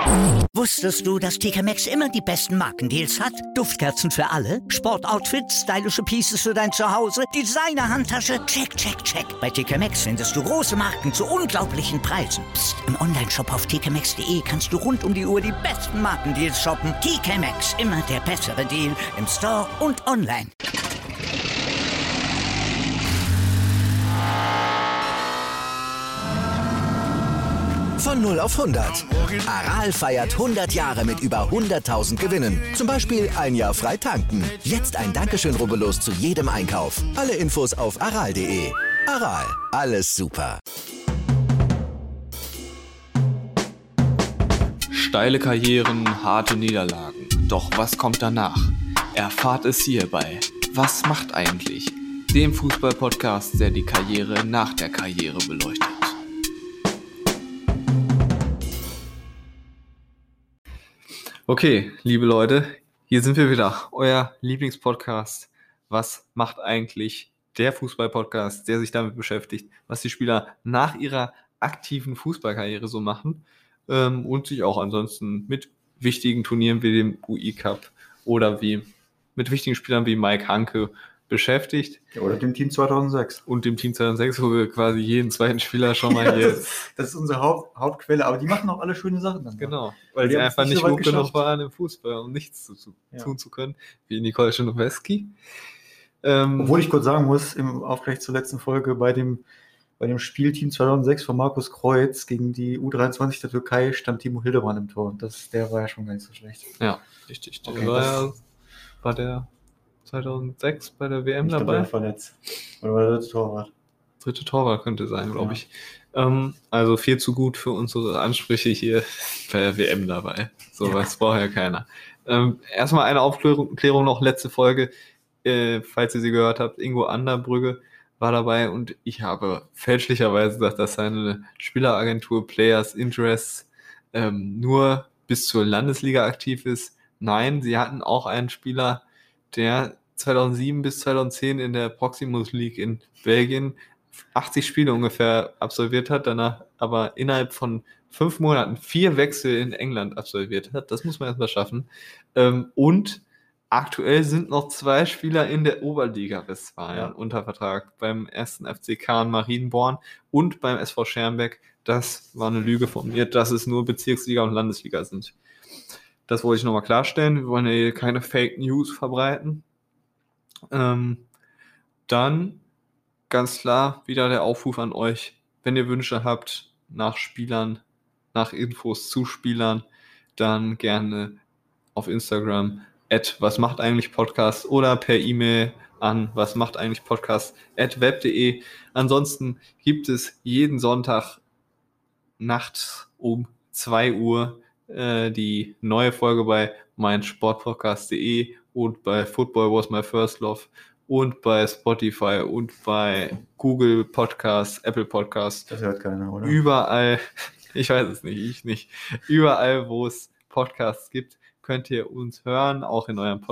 Wusstest du, dass TK Maxx immer die besten Markendeals hat? Duftkerzen für alle, Sportoutfits, stylische Pieces für dein Zuhause, Designer-Handtasche, check, check, check. Bei TK Maxx findest du große Marken zu unglaublichen Preisen. Psst. Im Onlineshop auf tkmaxx.de kannst du rund um die Uhr die besten Markendeals shoppen. TK Maxx, immer der bessere Deal im Store und online. Von 0 auf 100. Aral feiert 100 Jahre mit über 100.000 Gewinnen. Zum Beispiel ein Jahr frei tanken. Jetzt ein Dankeschön, rubbellos zu jedem Einkauf. Alle Infos auf aral.de. Aral, alles super. Steile Karrieren, harte Niederlagen. Doch was kommt danach? Erfahrt es hier bei Was macht eigentlich? Dem Fußball-Podcast, der die Karriere nach der Karriere beleuchtet. Okay, liebe Leute, hier sind wir wieder, euer Lieblingspodcast. Was macht eigentlich der Fußball-Podcast, der sich damit beschäftigt, was die Spieler nach ihrer aktiven Fußballkarriere so machen und sich auch ansonsten mit wichtigen Turnieren wie dem UI-Cup oder mit wichtigen Spielern wie Mike Hanke beschäftigt. Ja, oder dem Team 2006. Und dem Team 2006, wo wir quasi jeden zweiten Spieler schon mal hier... Das ist unsere Hauptquelle, aber die machen auch alle schöne Sachen dann. Genau, weil die einfach nicht gut genug waren im Fußball, um nichts tun zu können, wie Nicole Schenoweski. Obwohl ich kurz sagen muss, im Aufgleich zur letzten Folge bei dem Spielteam 2006 von Markus Kreuz gegen die U23 der Türkei stand Timo Hildebrand im Tor. Der war ja schon gar nicht so schlecht. Ja, richtig. Der Okay, war der 2006 bei der WM ich dabei. Ich war verletzt. Oder war der dritte Torwart? Dritte Torwart könnte sein, glaube ich. Also viel zu gut für unsere Ansprüche hier bei der WM dabei. Was braucht ja keiner. Erstmal eine Aufklärung noch, letzte Folge. Falls ihr sie gehört habt, Ingo Anderbrügge war dabei und ich habe fälschlicherweise gesagt, dass seine Spieleragentur Players Interests nur bis zur Landesliga aktiv ist. Nein, sie hatten auch einen Spieler, der 2007 bis 2010 in der Proximus League in Belgien 80 Spiele ungefähr absolviert hat, danach aber innerhalb von 5 Monaten 4 Wechsel in England absolviert hat. Das muss man erstmal schaffen. Und aktuell sind noch 2 Spieler in der Oberliga Westfalen unter Vertrag. Beim 1. FC Kahn Marienborn und beim SV Schermbeck. Das war eine Lüge von mir, dass es nur Bezirksliga und Landesliga sind. Das wollte ich nochmal klarstellen. Wir wollen ja hier keine Fake News verbreiten. Dann ganz klar wieder der Aufruf an euch, wenn ihr Wünsche habt nach Spielern, nach Infos zu Spielern, dann gerne auf Instagram @wasmachtaigenichpodcast oder per E-Mail an wasmachtaigenichpodcast@web.de. Ansonsten gibt es jeden Sonntag nachts um 2 Uhr die neue Folge bei meinsportpodcast.de und bei Football Was My First Love und bei Spotify und bei Google Podcasts, Apple Podcasts. Das hört keiner, oder? Überall, ich weiß es nicht, ich nicht. Überall, wo es Podcasts gibt, könnt ihr uns hören, auch in euren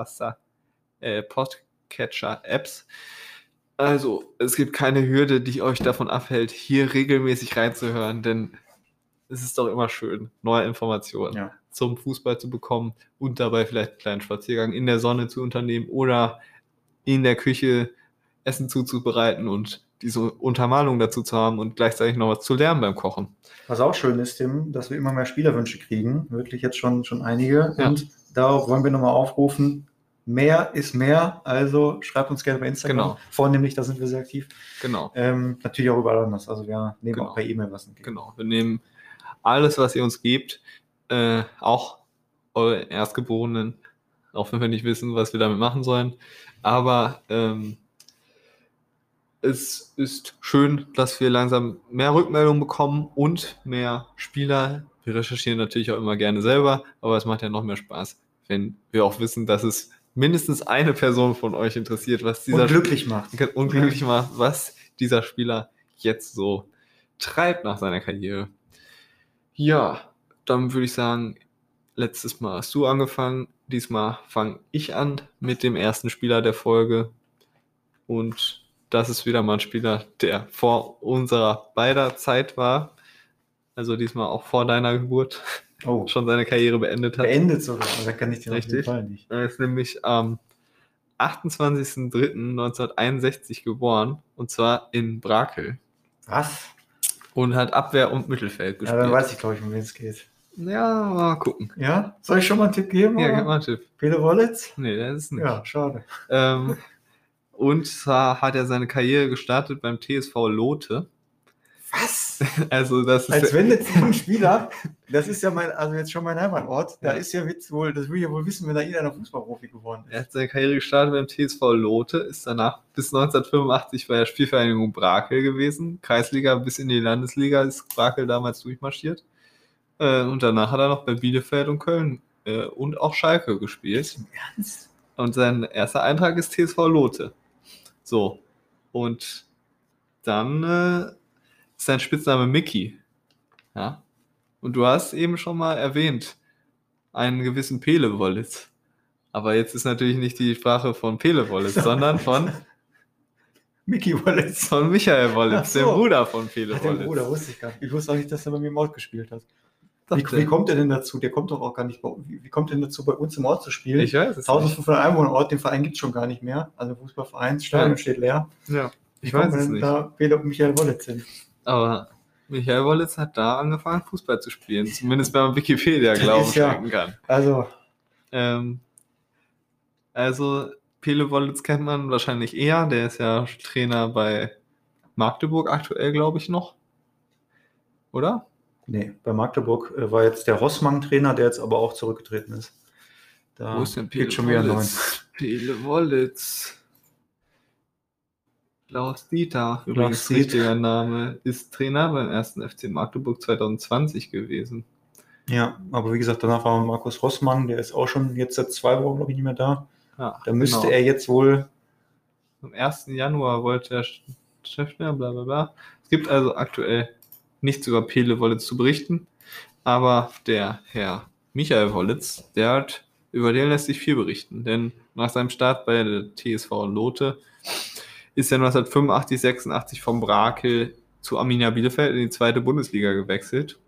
Podcatcher-Apps. Also, es gibt keine Hürde, die euch davon abhält, hier regelmäßig reinzuhören, denn es ist doch immer schön, neue Informationen zum Fußball zu bekommen und dabei vielleicht einen kleinen Spaziergang in der Sonne zu unternehmen oder in der Küche Essen zuzubereiten und diese Untermalung dazu zu haben und gleichzeitig noch was zu lernen beim Kochen. Was auch schön ist, Tim, dass wir immer mehr Spielerwünsche kriegen, wirklich jetzt schon einige. Ja. Und darauf wollen wir nochmal aufrufen, mehr ist mehr, also schreibt uns gerne bei Instagram. Genau. Vornehmlich, da sind wir sehr aktiv. Genau. Natürlich auch überall anders, also wir nehmen auch per E-Mail was entgegen. Genau, wir nehmen alles, was ihr uns gebt, auch eure Erstgeborenen, auch wenn wir nicht wissen, was wir damit machen sollen. Aber es ist schön, dass wir langsam mehr Rückmeldungen bekommen und mehr Spieler. Wir recherchieren natürlich auch immer gerne selber, aber es macht ja noch mehr Spaß, wenn wir auch wissen, dass es mindestens eine Person von euch interessiert, was dieser glücklich macht, was dieser Spieler jetzt so treibt nach seiner Karriere. Ja, dann würde ich sagen, letztes Mal hast du angefangen, diesmal fange ich an mit dem ersten Spieler der Folge und das ist wieder mal ein Spieler, der vor unserer beider Zeit war. also diesmal auch vor deiner Geburt, schon seine Karriere beendet hat. Beendet sogar, da kann ich dir auf jeden Fall nicht. Er ist nämlich am 28.03.1961 geboren, und zwar in Brakel. Was? Und hat Abwehr und Mittelfeld gespielt. Ja, dann weiß ich, glaube ich, um wen es geht. Ja, mal gucken. Ja? Soll ich schon mal einen Tipp geben? Ja, oder? gib mal einen Tipp. Pele Wollitz? Nee, das ist nicht. Ja, schade. Und zwar hat er seine Karriere gestartet beim TSV Lotte. Was? Also das ist Als wenn jetzt ein Spieler, das ist ja jetzt schon mein Heimatort, da ist ja das will ich ja wohl wissen, wenn da irgendeiner Fußballprofi geworden ist. Er hat seine Karriere gestartet beim TSV Lotte, ist danach bis 1985 bei der Spielvereinigung Brakel gewesen. Kreisliga bis in die Landesliga ist Brakel damals durchmarschiert. Und danach hat er noch bei Bielefeld und Köln und auch Schalke gespielt. Im Ernst? Und sein erster Eintrag ist TSV Lotte. So. Und dann ist sein Spitzname Mickey. Ja. Und du hast eben schon mal erwähnt, einen gewissen Pele Wollitz. Aber jetzt ist natürlich nicht die Sprache von Pele Wollitz, sondern von Mickey Wollitz. Von Michael Wollitz, So. dem Bruder von Pele Den Wollitz. Bruder wusste ich gar nicht. Ich wusste auch nicht, dass er bei mir im Ort gespielt hat. Doch, Wie kommt er denn dazu? Der kommt doch auch gar nicht wie kommt er denn dazu, bei uns im Ort zu spielen? Ich weiß es nicht. 1500 Einwohnerort, den Verein gibt es schon gar nicht mehr. Also Fußballverein, Stadion steht leer. Ja, Wie ich kommt weiß man es denn nicht. da Pele und Michael Wollitz hin? Aber Michael Wollitz hat da angefangen, Fußball zu spielen. Zumindest wenn man Wikipedia Glauben ist ja- schenken kann. Also, Also Pele Wollitz kennt man wahrscheinlich eher. Der ist ja Trainer bei Magdeburg aktuell, glaube ich, noch. Oder? nee, bei Magdeburg war jetzt der Rossmann-Trainer, der jetzt aber auch zurückgetreten ist. Da Wo ist denn geht schon wieder neun. Pele Wollitz. Klaus Dieter, Klaus übrigens Dieter. richtiger Name, ist Trainer beim 1. FC Magdeburg 2020 gewesen. Ja, aber wie gesagt, danach war Markus Rossmann, der ist auch schon jetzt seit 2 Wochen, glaube ich, nicht mehr da. Ja, Da müsste genau. er jetzt wohl. Am 1. Januar wollte er Cheftrainer, bla bla bla. Es gibt also aktuell nichts über Pele Wollitz zu berichten, aber der Herr Michael Wollitz, über den lässt sich viel berichten, denn nach seinem Start bei der TSV Lotte ist er 1985, 86 vom Brakel zu Arminia Bielefeld in die 2. Bundesliga gewechselt.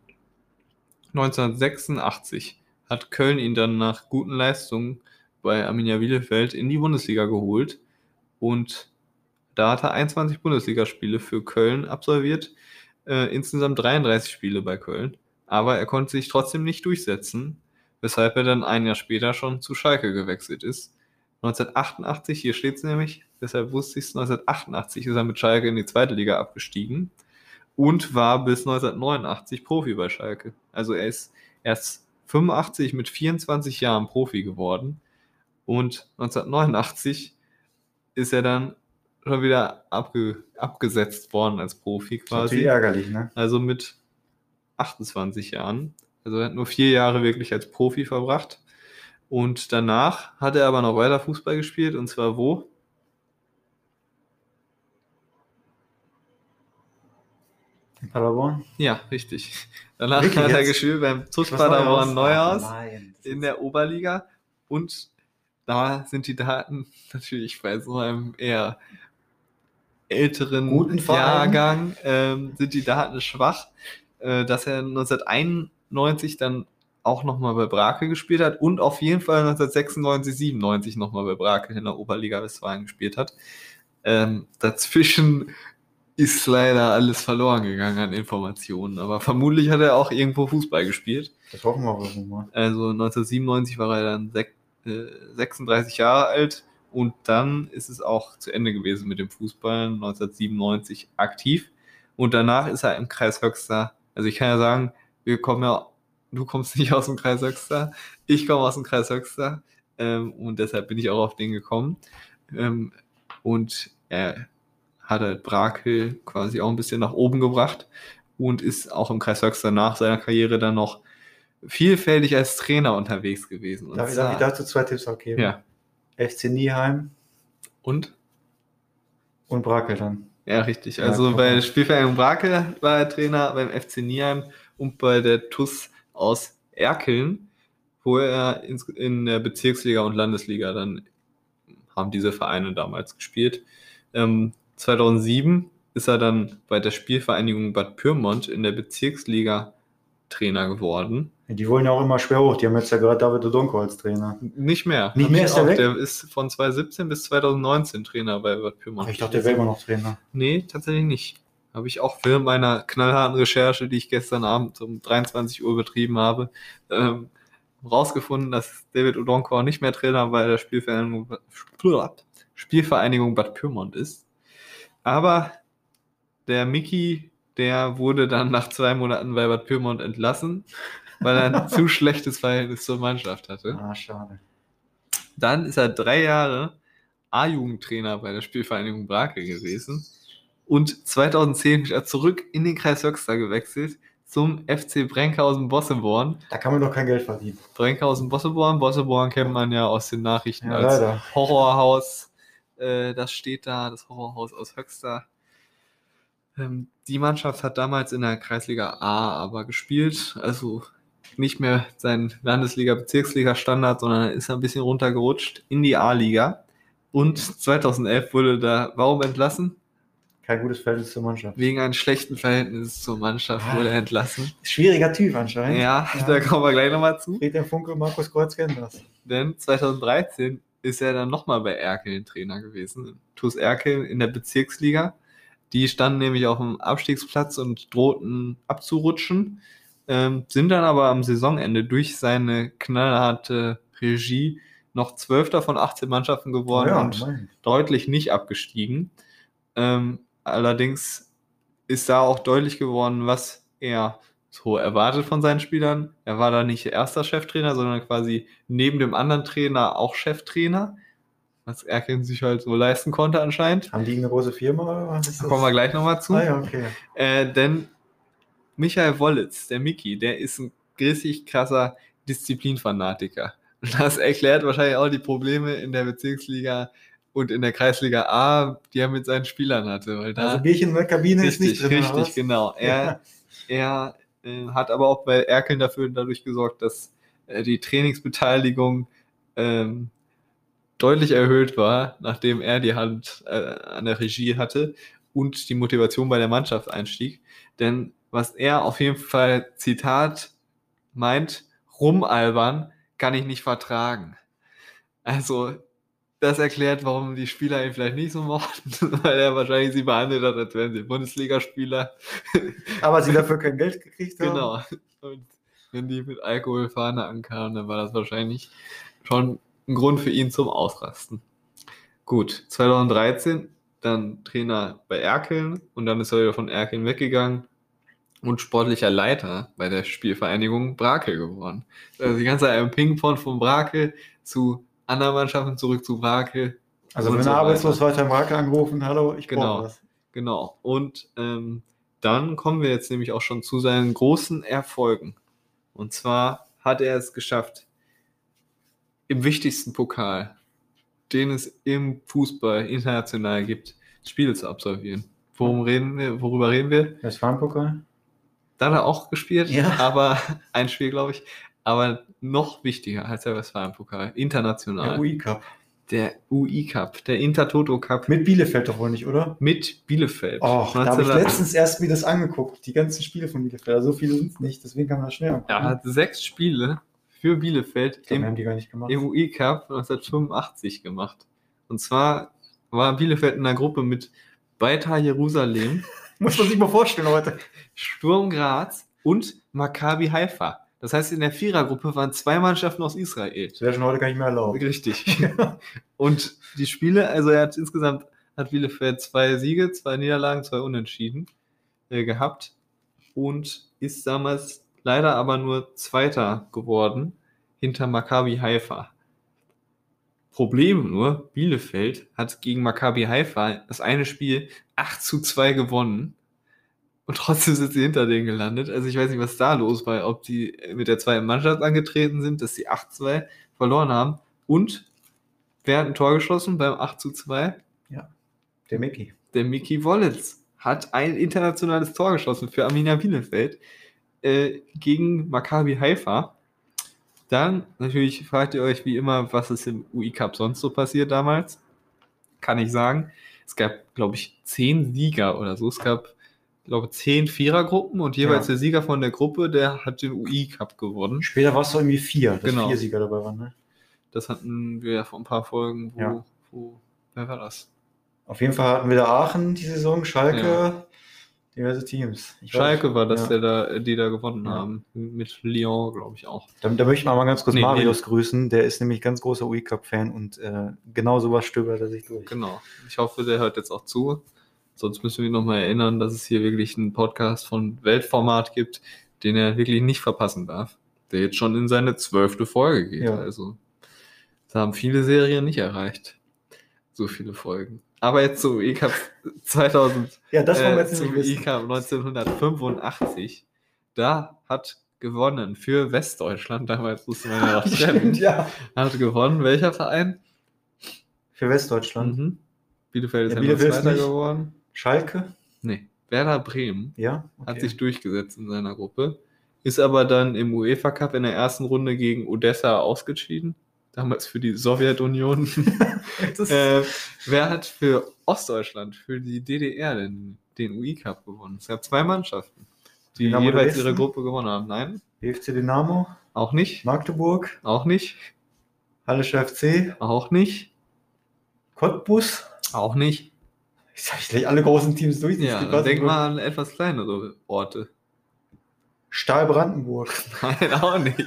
1986 hat Köln ihn dann nach guten Leistungen bei Arminia Bielefeld in die Bundesliga geholt und da hat er 21 Bundesligaspiele für Köln absolviert, insgesamt 33 Spiele bei Köln, aber er konnte sich trotzdem nicht durchsetzen, weshalb er dann ein Jahr später schon zu Schalke gewechselt ist. 1988, hier steht es nämlich, deshalb wusste ich es, 1988 ist er mit Schalke in die 2. Liga abgestiegen und war bis 1989 Profi bei Schalke. Also er ist erst 85 mit 24 Jahren Profi geworden und 1989 ist er dann schon wieder abgesetzt worden als Profi Das ist natürlich quasi. ärgerlich, ne? Also mit 28 Jahren. Also er hat nur 4 Jahre wirklich als Profi verbracht. Und danach hat er aber noch weiter Fußball gespielt. Und zwar wo? In Paderborn. Ja, richtig. Danach Wirklich hat er jetzt? gespielt beim TuS Was Paderborn Neuhaus Nein. in der Oberliga. Und da sind die Daten natürlich bei so einem eher älteren Guten Verein. Jahrgang sind die Daten schwach, dass er 1991 dann auch nochmal bei Brakel gespielt hat und auf jeden Fall 1996, 97 nochmal bei Brakel in der Oberliga Westfalen gespielt hat. Dazwischen ist leider alles verloren gegangen an Informationen, aber vermutlich hat er auch irgendwo Fußball gespielt. Das hoffen wir wohl mal. Also 1997 war er dann 36 Jahre alt und dann ist es auch zu Ende gewesen mit dem Fußball, 1997 aktiv und danach ist er im Kreis Höxter. Also ich kann ja sagen, du kommst nicht aus dem Kreis Höxter, ich komme aus dem Kreis Höxter und deshalb bin ich auch auf den gekommen. Und er hat halt Brakel quasi auch ein bisschen nach oben gebracht und ist auch im Kreis Höxter nach seiner Karriere dann noch vielfältig als Trainer unterwegs gewesen. Und Darf ich dazu 2 Tipps auch geben? Ja. FC Nieheim Und? und Brakel dann. Ja, richtig. Ja, Also guck bei mal. der Spielvereinigung Brakel war er Trainer, beim FC Nieheim und bei der TuS aus Erkeln, wo er in der Bezirksliga und Landesliga dann haben diese Vereine damals gespielt. 2007 ist er dann bei der Spielvereinigung Bad Pyrmont in der Bezirksliga Trainer geworden. Die wollen ja auch immer schwer hoch. Die haben jetzt ja gerade David Odonko als Trainer. Nicht mehr. Nicht mehr ist der weg? Der ist von 2017 bis 2019 Trainer bei Bad Pyrmont. Aber ich dachte, der wäre immer noch Trainer. Nee, tatsächlich nicht. Habe ich auch während meiner knallharten Recherche, die ich gestern Abend um 23 Uhr betrieben habe, rausgefunden, dass David Odonko nicht mehr Trainer bei der Spielvereinigung Bad Pyrmont ist. Aber der Micky, der wurde dann nach 2 Monaten bei Bad Pyrmont entlassen, weil er ein zu schlechtes Verhältnis zur Mannschaft hatte. Ah, schade. Dann ist er 3 Jahre A-Jugendtrainer bei der Spielvereinigung Brakel gewesen und 2010 ist er zurück in den Kreis Höxter gewechselt zum FC Brenkhausen-Bosseborn. Da kann man doch kein Geld verdienen. Brenkhausen-Bosseborn. Bosseborn kennt man ja aus den Nachrichten als leider. Horrorhaus. Das steht da, das Horrorhaus aus Höxter. Die Mannschaft hat damals in der Kreisliga A aber gespielt, also nicht mehr sein Landesliga-Bezirksliga-Standard, sondern ist ein bisschen runtergerutscht in die A-Liga. Und 2011 wurde da, warum entlassen? Kein gutes Verhältnis zur Mannschaft. Wegen eines schlechten Verhältnisses zur Mannschaft wurde er entlassen. Schwieriger Typ anscheinend. Ja, da kommen wir gleich nochmal zu. Friedhelm Funkel, Markus Kreuz kennen das. Denn 2013 ist er dann nochmal bei Erkeln Trainer gewesen. TuS Erkeln in der Bezirksliga. Die standen nämlich auf dem Abstiegsplatz und drohten abzurutschen, sind dann aber am Saisonende durch seine knallharte Regie noch 12. von 18 Mannschaften geworden und deutlich nicht abgestiegen. Allerdings ist da auch deutlich geworden, was er so erwartet von seinen Spielern. Er war da nicht erster Cheftrainer, sondern quasi neben dem anderen Trainer auch Cheftrainer, was Erkeln sich halt so leisten konnte anscheinend. Haben die eine große Firma? Oder was ist das? Da kommen wir gleich nochmal zu. Ah, ja, okay. Denn Michael Wollitz, der Micky, der ist ein richtig krasser Disziplinfanatiker. Und das erklärt wahrscheinlich auch die Probleme in der Bezirksliga und in der Kreisliga A, die er mit seinen Spielern hatte. Weil da also Bierchen in der Kabine ist nicht drin. Richtig, genau. Er hat aber auch bei Erkeln dadurch gesorgt, dass die Trainingsbeteiligung deutlich erhöht war, nachdem er die Hand an der Regie hatte und die Motivation bei der Mannschaft einstieg. Denn was er auf jeden Fall, Zitat, meint, rumalbern kann ich nicht vertragen. Also das erklärt, warum die Spieler ihn vielleicht nicht so mochten, weil er wahrscheinlich sie behandelt hat, als wären sie Bundesligaspieler. Aber sie dafür kein Geld gekriegt haben. Genau. Und wenn die mit Alkoholfahne ankamen, dann war das wahrscheinlich schon ein Grund für ihn zum Ausrasten. Gut, 2013 dann Trainer bei Erkeln und dann ist er wieder von Erkeln weggegangen und sportlicher Leiter bei der Spielvereinigung Brakel geworden. Also die ganze Zeit im Ping-Pong von Brakel zu anderen Mannschaften zurück zu Brakel. Also wenn er arbeitslos weiter im Brakel angerufen, hallo, ich brauche was. Genau. Und dann kommen wir jetzt nämlich auch schon zu seinen großen Erfolgen. Und zwar hat er es geschafft, im wichtigsten Pokal, den es im Fußball international gibt, Spiele zu absolvieren. Worüber reden wir? Westfalenpokal? Da hat er auch gespielt, ja. Aber ein Spiel, glaube ich. Aber noch wichtiger als der Westfalenpokal, international. Der UI-Cup. Der UI-Cup, der Intertoto-Cup. Mit Bielefeld doch wohl nicht, oder? Mit Bielefeld. Oh, da habe ich letztens erst mir das angeguckt, die ganzen Spiele von Bielefeld. Also so viele sind es nicht, deswegen kann man das schnell angucken. Er hat 6 Spiele für Bielefeld haben die gar nicht gemacht. im UI-Cup 1985 gemacht. Und zwar war Bielefeld in einer Gruppe mit Beitar Jerusalem, muss man sich mal vorstellen heute, Sturm Graz und Maccabi Haifa. Das heißt, in der Vierergruppe waren 2 Mannschaften aus Israel. Das wäre schon heute gar nicht mehr erlaubt. Richtig. Und die Spiele, also insgesamt hat Bielefeld 2 Siege, 2 Niederlagen, 2 Unentschieden gehabt und ist damals leider aber nur Zweiter geworden hinter Maccabi Haifa. Problem nur, Bielefeld hat gegen Maccabi Haifa das eine Spiel 8:2 gewonnen und trotzdem sind sie hinter denen gelandet. Also ich weiß nicht, was da los war, ob die mit der zweiten Mannschaft angetreten sind, dass sie 8:2 verloren haben. Und wer hat ein Tor geschossen beim 8:2? Ja, der Micky. Der Micky Wollitz hat ein internationales Tor geschossen für Arminia Bielefeld gegen Maccabi Haifa. Dann natürlich fragt ihr euch wie immer, was ist im UI-Cup sonst so passiert damals. Kann ich sagen. Es gab, glaube ich, 10 Sieger oder so. Es gab glaube, 10 Vierergruppen und jeweils der Sieger von der Gruppe, der hat den UI-Cup gewonnen. Später war es so irgendwie 4, dass Genau. 4 Sieger dabei waren, ne? Das hatten wir ja vor ein paar Folgen, wer war das? Auf jeden Fall hatten wir da Aachen die Saison, Schalke, diverse Teams. Schalke war das, die da gewonnen haben. Mit Lyon, glaube ich auch. Da möchte ich mal ganz kurz Marius grüßen. Der ist nämlich ganz großer UI-Cup-Fan und genau sowas stöbert er sich durch. Genau. Ich hoffe, der hört jetzt auch zu. Sonst müssen wir nochmal erinnern, dass es hier wirklich einen Podcast von Weltformat gibt, den er wirklich nicht verpassen darf. Der jetzt schon in seine 12. Folge geht. Ja. Also, da haben viele Serien nicht erreicht. So viele Folgen. Aber jetzt zum UI-Cup 2000. Ja, das wollen wir jetzt zum nicht wissen. UI-Cup 1985. Da hat gewonnen für Westdeutschland. Damals musste man ja noch trennen. Ja. Hat gewonnen. Welcher Verein? Für Westdeutschland. Bielefeld ist ja Bielefeld noch Zweiter nicht. geworden. Schalke? Nee. Werder Bremen Ja. Okay. hat sich durchgesetzt in seiner Gruppe. Ist aber dann im UEFA Cup in der ersten Runde gegen Odessa ausgeschieden. Damals für die Sowjetunion. Wer hat für Ostdeutschland, für die DDR den UI-Cup gewonnen? Es gab 2 Mannschaften, die Dynamo jeweils Dresden? ihre Gruppe gewonnen haben. Nein, BFC Dynamo? auch nicht. Magdeburg? Auch nicht. Hallischer FC? Auch nicht. Cottbus? Auch nicht. Ich sag gleich alle großen Teams durch. Ja, dann denk mal an etwas kleinere Orte. Stahl Brandenburg. Nein, auch nicht.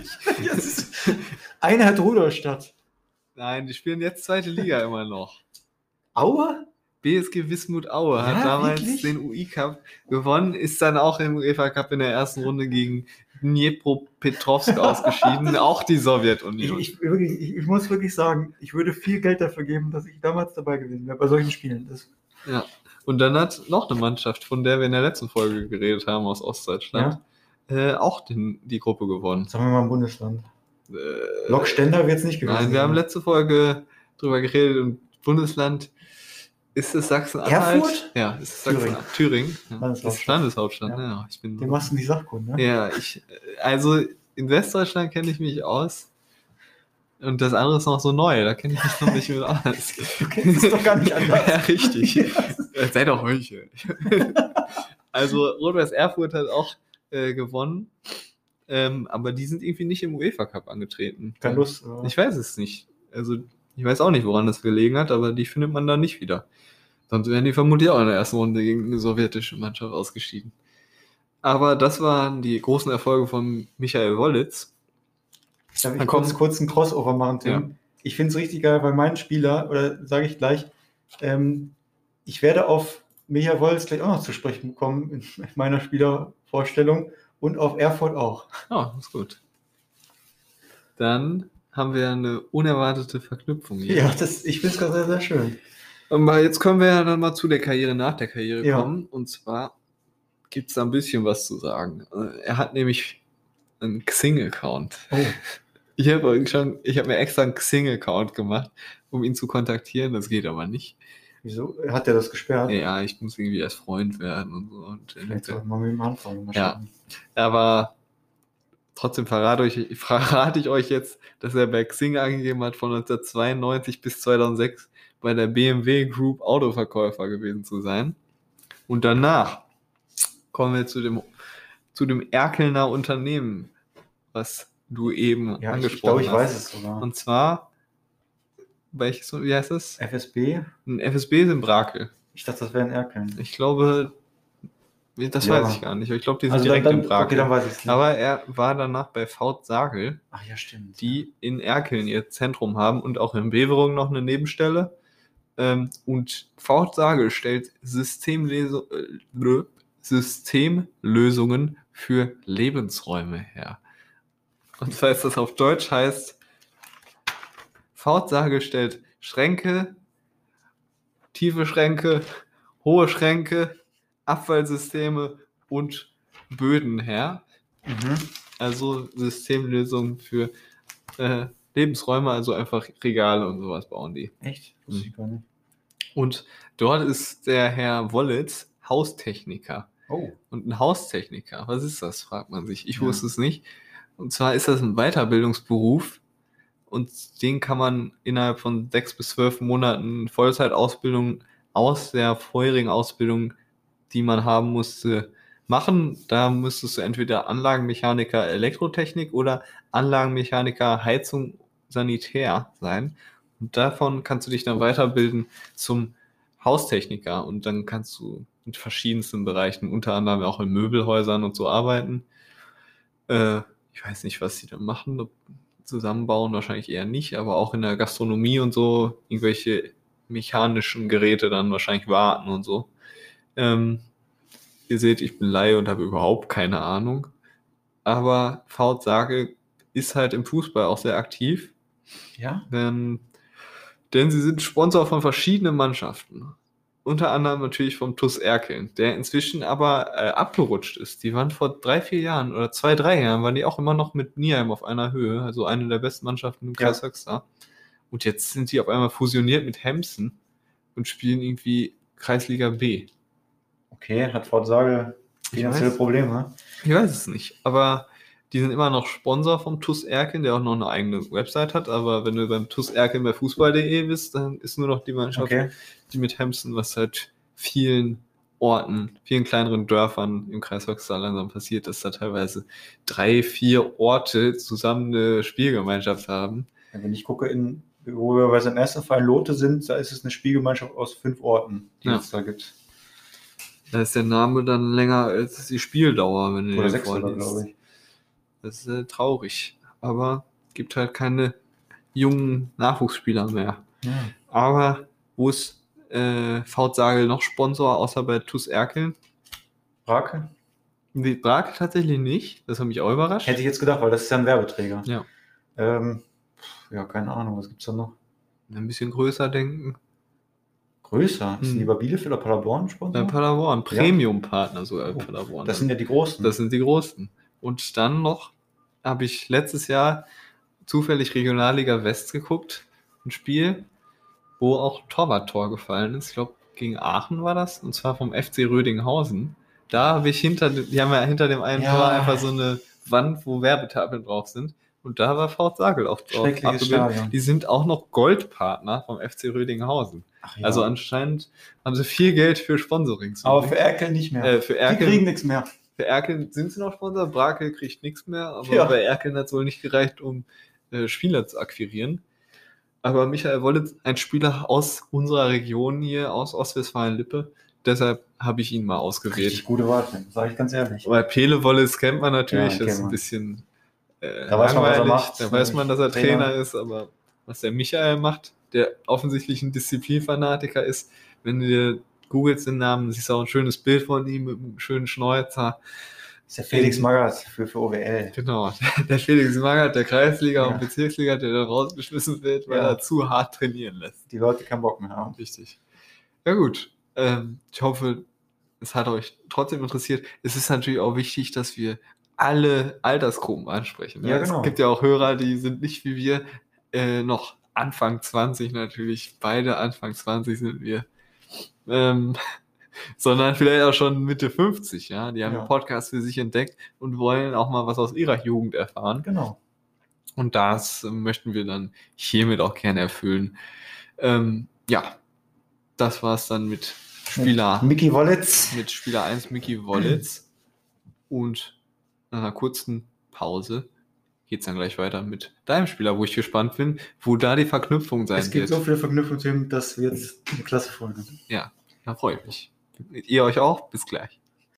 Einheit Rudolstadt. Nein, die spielen jetzt 2. Liga immer noch. Aue? BSG Wismut Aue hat damals wirklich? den UI-Cup gewonnen, ist dann auch im UEFA Cup in der ersten Runde gegen Dnipropetrovsk ausgeschieden, auch die Sowjetunion. Ich muss wirklich sagen, ich würde viel Geld dafür geben, dass ich damals dabei gewesen wäre bei solchen Spielen. Ja. Und dann hat noch eine Mannschaft, von der wir in der letzten Folge geredet haben, aus Ostdeutschland, auch die Gruppe gewonnen. Sagen wir mal im Bundesland. Lok Stendal wird es nicht gewesen. Nein, wir haben letzte Folge drüber geredet und Bundesland, ist es Sachsen-Anhalt? Erfurt? Ja, ist es Thüringen. Ja. Landeshauptstadt. Das ist Landeshauptstadt, ja. Ich bin Den machst du die Sachkunde, ne? Ja, also in Westdeutschland kenne ich mich aus. Und das andere ist noch so neu, da kenne ich mich noch nicht mit aus. Du kennst es doch gar nicht anders. Ja, richtig. Sei doch Heuchel. Also Rot-Weiß Erfurt hat auch gewonnen, aber die sind irgendwie nicht im UEFA Cup angetreten. Keine Lust. Oder? Ich weiß es nicht. Also ich weiß auch nicht, woran das gelegen hat, aber die findet man da nicht wieder. Sonst wären die vermutlich auch in der ersten Runde gegen eine sowjetische Mannschaft ausgeschieden. Aber das waren die großen Erfolge von Michael Wollitz. Darf ich kurz einen Crossover machen, Tim? Ja. Ich finde es richtig geil, weil mein Spieler, oder sage ich gleich, ich werde auf Michael Wollitz gleich auch noch zu sprechen kommen in meiner Spielervorstellung und auf Erfurt auch. Oh, ist gut. Dann haben wir eine unerwartete Verknüpfung hier. Ja, ich finde es gerade sehr, sehr schön. Aber jetzt können wir ja dann mal zu der Karriere nach der Karriere Ja. kommen. Und zwar gibt es da ein bisschen was zu sagen. Er hat nämlich einen Xing-Account. Oh. Ich habe mir extra einen Xing-Account gemacht, um ihn zu kontaktieren. Das geht aber nicht. Wieso? Hat der das gesperrt? Ja, ich muss irgendwie erst Freund werden und so. Und Vielleicht soll ich mal mit dem anfangen. Mal Ja. schauen. aber trotzdem verrate ich euch jetzt, dass er bei Xing angegeben hat, von 1992 bis 2006 bei der BMW Group Autoverkäufer gewesen zu sein. Und danach kommen wir zu dem Erkelner Unternehmen, was du eben Ja, angesprochen ich glaube, ich hast. weiß es sogar. Und zwar, wie heißt das? FSB? Ein FSB ist in Brakel. Ich dachte, das wäre ein Erkeln. Ich glaube, das Ja. weiß ich gar nicht, aber ich glaube, die sind Also direkt in okay, Brakel. dann weiß ich es nicht. Aber er war danach bei Faut Sagel, Ach ja, stimmt. die in Erkeln ihr Zentrum haben und auch in Beverungen noch eine Nebenstelle. Und Faut Sagel stellt Systemlösungen für Lebensräume her. Und zwar ist das auf Deutsch heißt, Faut Sagel stellt Schränke, tiefe Schränke, hohe Schränke, Abfallsysteme und Böden her. Mhm. Also Systemlösungen für Lebensräume, also einfach Regale und sowas bauen die. Echt? Wusste ich gar nicht. Und dort ist der Herr Wollitz Haustechniker. Oh. Und ein Haustechniker, was ist das, fragt man sich. Ich Ja. wusste es nicht. Und zwar ist das ein Weiterbildungsberuf und den kann man innerhalb von 6 bis 12 Monaten Vollzeitausbildung aus der vorherigen Ausbildung die man haben musste, machen. Da müsstest du entweder Anlagenmechaniker Elektrotechnik oder Anlagenmechaniker Heizung Sanitär sein. Und davon kannst du dich dann weiterbilden zum Haustechniker. Und dann kannst du in verschiedensten Bereichen, unter anderem auch in Möbelhäusern und so arbeiten. Ich weiß nicht, was sie da machen. Zusammenbauen wahrscheinlich eher nicht, aber auch in der Gastronomie und so irgendwelche mechanischen Geräte dann wahrscheinlich warten und so. Ihr seht, ich bin Laie und habe überhaupt keine Ahnung. Aber VfL Sagel ist halt im Fußball auch sehr aktiv. Ja. Denn sie sind Sponsor von verschiedenen Mannschaften. Unter anderem natürlich vom TuS Erkeln, der inzwischen aber abgerutscht ist. Die waren vor 3-4 Jahren oder 2-3 Jahren, waren die auch immer noch mit Nierheim auf einer Höhe, also eine der besten Mannschaften im Kreis Höxter. Und jetzt sind die auf einmal fusioniert mit Hemsen und spielen irgendwie Kreisliga B. Okay, hat VfL Sagel finanzielle Probleme? Ich weiß es nicht, aber die sind immer noch Sponsor vom TuS Erkeln, der auch noch eine eigene Website hat, aber wenn du beim TuS Erkeln bei fußball.de bist, dann ist nur noch die Mannschaft, die mit Hemsen, was halt vielen Orten, vielen kleineren Dörfern im Kreis Höxter langsam passiert, dass da teilweise 3-4 Orte zusammen eine Spielgemeinschaft haben. Ja, wenn ich gucke, wo wir bei seinem ersten Verein Lote sind, da ist es eine Spielgemeinschaft aus 5 Orten, die es da gibt. Da ist der Name dann länger als die Spieldauer, wenn du oder den 6, vorliest. glaube ich. Das ist traurig. Aber gibt halt keine jungen Nachwuchsspieler mehr. Ja. Aber wo ist VfL Sagel noch Sponsor, außer bei TuS Erkeln? Brake? Die Brake tatsächlich nicht. Das hat mich auch überrascht. Hätte ich jetzt gedacht, weil das ist ja ein Werbeträger. Ja. Ja, keine Ahnung, was gibt es da noch? Ein bisschen größer denken. Größer? Ist lieber Bielefeld oder Paderborn Sponsor? Paderborn, Premium-Partner sogar Paderborn. Das sind ja die Großen. Das sind die Großen. Und dann noch habe ich letztes Jahr zufällig Regionalliga West geguckt. Ein Spiel, wo auch ein Torwarttor gefallen ist. Ich glaube, gegen Aachen war das. Und zwar vom FC Rödinghausen. Da habe ich die haben ja hinter dem einen Tor einfach so eine Wand, wo Werbetafeln drauf sind. Und da war VfL Sagel auch drauf. Schreckliches Stadion. Die sind auch noch Goldpartner vom FC Rödinghausen. Ach ja. Also anscheinend haben sie viel Geld für Sponsoring. Aber für Erkel nicht mehr. Für Erkel, die kriegen nichts mehr. Für Erkel sind sie noch Sponsor, Brake kriegt nichts mehr, aber bei Erkel hat es wohl nicht gereicht, um Spieler zu akquirieren. Aber Michael Wollitz, ein Spieler aus unserer Region hier, aus Ostwestfalen-Lippe, deshalb habe ich ihn mal ausgewählt. Richtig gute Worte, sage ich ganz ehrlich. Weil Pele Wollitz kennt man natürlich, das ist ein bisschen da weiß man, was er macht. Da weiß man, dass er Trainer ist, aber was der Michael macht, der offensichtlich ein Disziplinfanatiker ist, wenn du dir googelst den Namen, siehst du auch ein schönes Bild von ihm mit einem schönen Schnäuzer. Das ist der Felix Magath für OWL. Genau, der Felix Magath, der Kreisliga und Bezirksliga, der dann rausgeschmissen wird, weil er zu hart trainieren lässt. Die Leute keinen Bock mehr haben. Richtig. Ja gut, ich hoffe, es hat euch trotzdem interessiert. Es ist natürlich auch wichtig, dass wir alle Altersgruppen ansprechen. Ja, genau. Es gibt ja auch Hörer, die sind nicht wie wir, noch Anfang 20 natürlich, beide Anfang 20 sind wir, sondern vielleicht auch schon Mitte 50, ja. Die haben einen Podcast für sich entdeckt und wollen auch mal was aus ihrer Jugend erfahren. Genau. Und das möchten wir dann hiermit auch gerne erfüllen. Das war es dann mit Spieler Micky Wollitz. Mit Spieler 1 Micky Wollitz. Und nach einer kurzen Pause geht es dann gleich weiter mit deinem Spieler, wo ich gespannt bin, wo da die Verknüpfung sein wird. Es gibt so viele Verknüpfungen, dass wir jetzt eine klasse Folge. Ja, da freue ich mich. Ihr euch auch? Bis gleich.